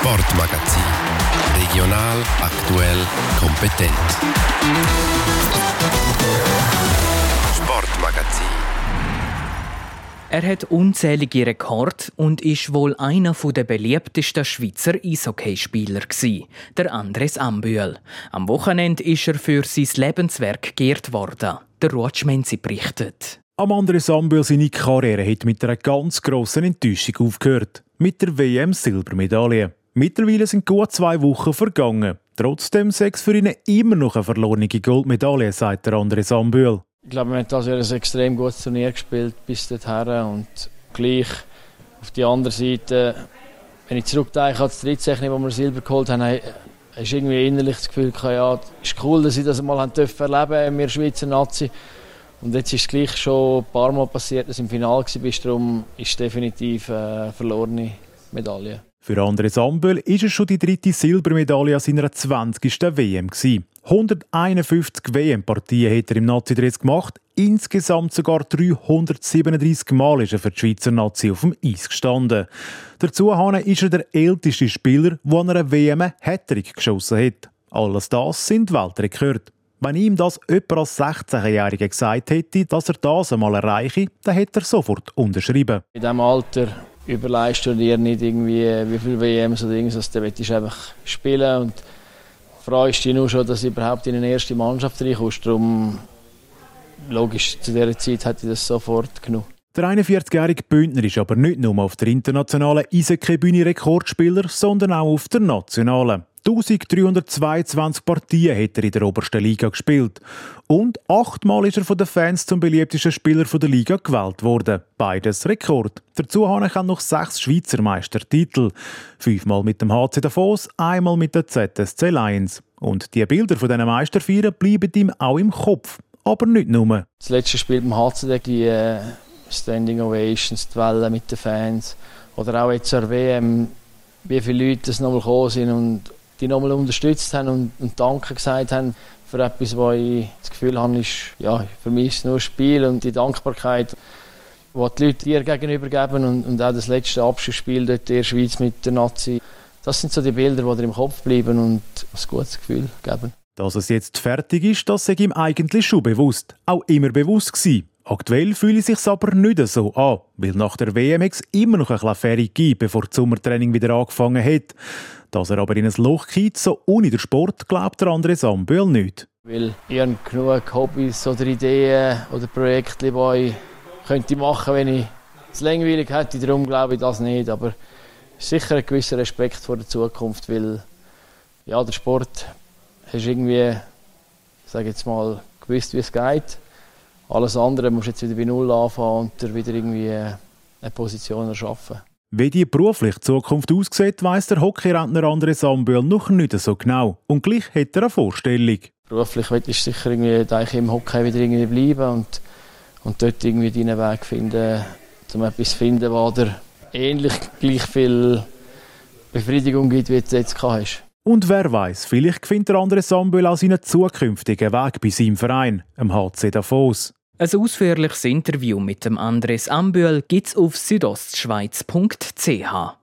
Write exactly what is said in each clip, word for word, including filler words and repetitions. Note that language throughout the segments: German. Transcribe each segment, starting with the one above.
Sportmagazin. Regional, aktuell, kompetent. Sportmagazin. Er hat unzählige Rekorde und ist wohl einer der beliebtesten Schweizer Eishockeyspieler gsi, der Andres Ambühl. Am Wochenende ist er für sein Lebenswerk geehrt worden. Der Ruud Schmenzi berichtet. Am Andres Ambühl seine Karriere hat mit einer ganz grossen Enttäuschung aufgehört. Mit der W M-Silbermedaille. Mittlerweile sind gut zwei Wochen vergangen. Trotzdem sei es für ihn immer noch eine verlorene Goldmedaille, sagt der Andres Ambühl. Ich glaube, wir haben also ein extrem gutes Turnier gespielt bis dorthin. Und gleich auf die andere Seite, wenn ich zurückdenke an das Drittzeichen, wo wir Silber geholt haben, habe ich irgendwie innerlich das Gefühl, ja, es ist cool, dass ich das mal erleben durfte, wir Schweizer Nazi. Und jetzt ist es gleich schon ein paar Mal passiert, dass du im Finale warst. Darum ist es definitiv eine verlorene Medaille. Für Andres Ambühl ist es schon die dritte Silbermedaille an seiner zwanzigsten W M gewesen. hunderteinundfünfzig W M-Partien hat er im Nazi-Dress gemacht. Insgesamt sogar dreihundertsiebenunddreissig Mal ist er für die Schweizer Nazi auf dem Eis gestanden. Dazu ist er der älteste Spieler, der an einer W M einen Hattrick geschossen hat. Alles das sind Weltrekorde. Wenn ihm das jemand als sechzehnjähriger gesagt hätte, dass er das einmal erreiche, dann hätte er sofort unterschrieben. In diesem Alter überleist du dir nicht irgendwie, wie viele W Ms oder irgendwas, dann willst du einfach spielen und freust dich nur schon, dass du überhaupt in eine erste Mannschaft reinkommst. Darum, logisch, zu dieser Zeit hätte ich das sofort genommen. Der einundvierzigjährige Bündner ist aber nicht nur auf der internationalen Eishockey-Bühne Rekordspieler, sondern auch auf der nationalen. eintausenddreihundertzweiundzwanzig Partien hat er in der obersten Liga gespielt. Und achtmal ist er von den Fans zum beliebtesten Spieler der Liga gewählt worden. Beides Rekord. Dazu habe ich noch sechs Schweizer Meistertitel. Fünfmal mit dem H C Davos, einmal mit der Z S C Lions. Und die Bilder von diesen Meisterfeiern bleiben ihm auch im Kopf. Aber nicht nur. Das letzte Spiel beim H C D, die äh, Standing Ovations, die Wellen mit den Fans. Oder auch jetzt zur W M, wie viele Leute das nochmal gekommen sind und die nochmal unterstützt haben und, und Danke gesagt haben für etwas, wo ich das Gefühl habe, ist, ja, für mich ist es nur ein Spiel und die Dankbarkeit, die die Leute dir gegenüber geben und, und auch das letzte Abschlussspiel dort in der Schweiz mit der Nazi. Das sind so die Bilder, die dir im Kopf bleiben und ein gutes Gefühl geben. Dass es jetzt fertig ist, das sei ihm eigentlich schon bewusst. Auch immer bewusst gewesen. Aktuell fühle ich sich aber nicht so an, weil nach der W M X immer noch ein bisschen Ferien gibt, bevor das Sommertraining wieder angefangen hat. Dass er aber in ein Loch geht, so ohne den Sport, glaubt der Andres Ambühl nicht. Weil ich habe genug Hobbys oder Ideen oder Projekte, die ich könnte machen, wenn ich es langweilig hätte. Darum glaube ich das nicht. Aber es ist sicher ein gewisser Respekt vor der Zukunft, weil ja, der Sport hast irgendwie, ich sage jetzt mal, gewusst, wie es geht. Alles andere musst du jetzt wieder bei Null anfangen und wieder irgendwie eine Position erschaffen. Wie die berufliche Zukunft aussieht, weiss der Hockeyrentner Andres Ambühl noch nicht so genau. Und gleich hat er eine Vorstellung. Beruflich will ich sicher irgendwie im Hockey wieder irgendwie bleiben und, und dort irgendwie deinen Weg finden, um etwas zu finden, was dir ähnlich gleich viel Befriedigung gibt, wie du jetzt hast. Und wer weiss, vielleicht findet der Andres Ambühl auch seinen zukünftigen Weg bei seinem Verein, dem H C Davos. Ein ausführliches Interview mit dem Andres Ambühl gibt es auf südostschweiz punkt c h.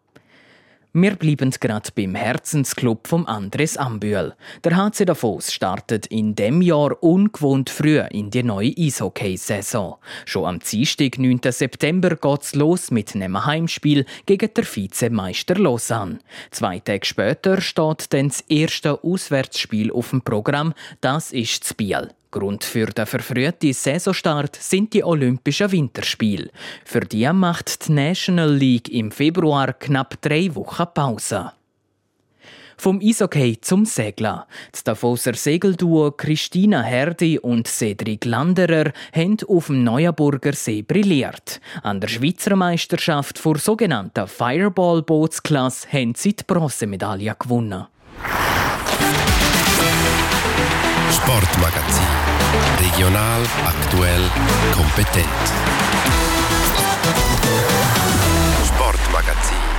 Wir bleiben gerade beim Herzensclub vom Andres Ambühl. Der H C Davos startet in diesem Jahr ungewohnt früh in die neue Eishockey-Saison. Schon am Dienstag, neunten September, geht's los mit einem Heimspiel gegen den Vizemeister Lausanne. Zwei Tage später steht dann das erste Auswärtsspiel auf dem Programm. Das ist das Biel. Grund für den verfrühten Saisonstart sind die Olympischen Winterspiele. Für die macht die National League im Februar knapp drei Wochen Pause. Vom Eishockey zum Segeln. Das Davoser Segelduo Christina Herdi und Cedric Landerer haben auf dem Neuenburger See brilliert. An der Schweizer Meisterschaft vor sogenannter Fireball-Bootsklasse haben sie die Bronzemedaille gewonnen. Sportmagazin. Regional, aktuell, kompetent. Sportmagazin.